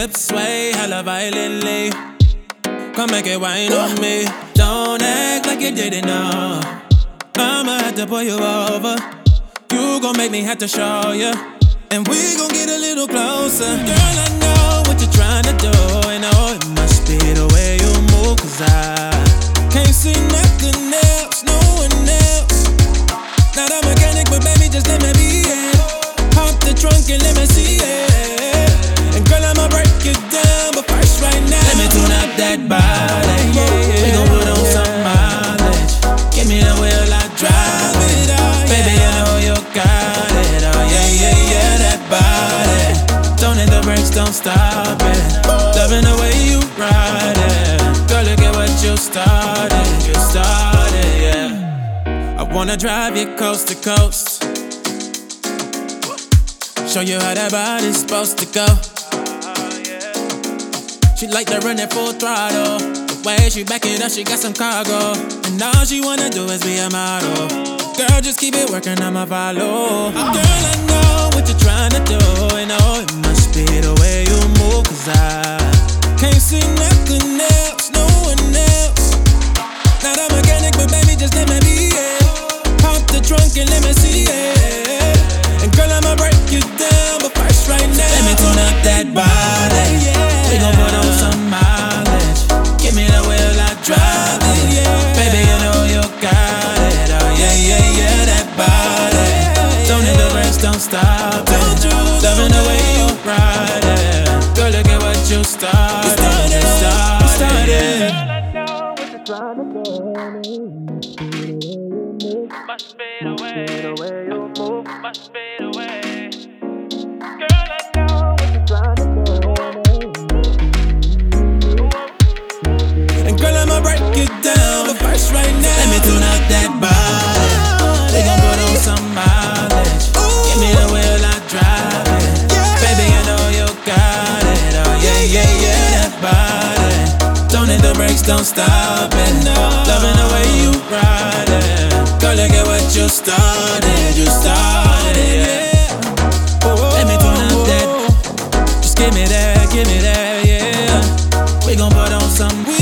hips sway hella violently. Come make it wine on me. Don't act like you didn't know. I'ma have to pull you over. You gon' make me have to show you. And we gon' get a little closer. Girl, I know what you're trying to do. And oh, it must be the way you move. Cause I can't see nothing else, no one else. Not a mechanic, but baby, just let me be it. Pop the trunk and let me see it. And girl, I'ma break it down, but first right now, let me tune up that body, yeah. We gon' put on some mileage. Give me the wheel, I drive it, baby, I know you got it, oh yeah, yeah, yeah, that body. Don't hit the brakes, don't stop it. Loving the way you ride it. Girl, look at what you started, yeah. I wanna drive you coast to coast. Show you how that body's supposed to go. She like to run it full throttle. The way she back it up, she got some cargo. And all she wanna do is be a model. Girl, just keep it working, I'ma follow. Girl, I know what you're trying to do. And oh, it must be the way you move. Cause I can't see nothing else, no one else. Not a mechanic, but baby, just let me be it. Pop the trunk and let me see it. And girl, I'ma break you down, but first right now, let me tune up that body, yeah. We gon' put on some mileage. Give me the wheel, I drive it, yeah. Baby, you know you got it, oh yeah, yeah, yeah, that body. Don't hit the brakes, don't stop it. Loving the way you ride it. Girl, look at what you started. Girl, I know what you're trying to do. Must fade away. The way you move must fade away. Girl, I know what you're trying to do. And girl, I'ma break it down, but first right now, let me tune up that body. We gon' put on some mileage. Give me the wheel, I drive it. Baby, I know you got it. Oh yeah, yeah, yeah, that body. Don't hit the brakes, don't stop it. Loving the way you ride it. Girl, look at what you started, yeah. Let me tune up that. Just give me that, yeah. We gon' put on some.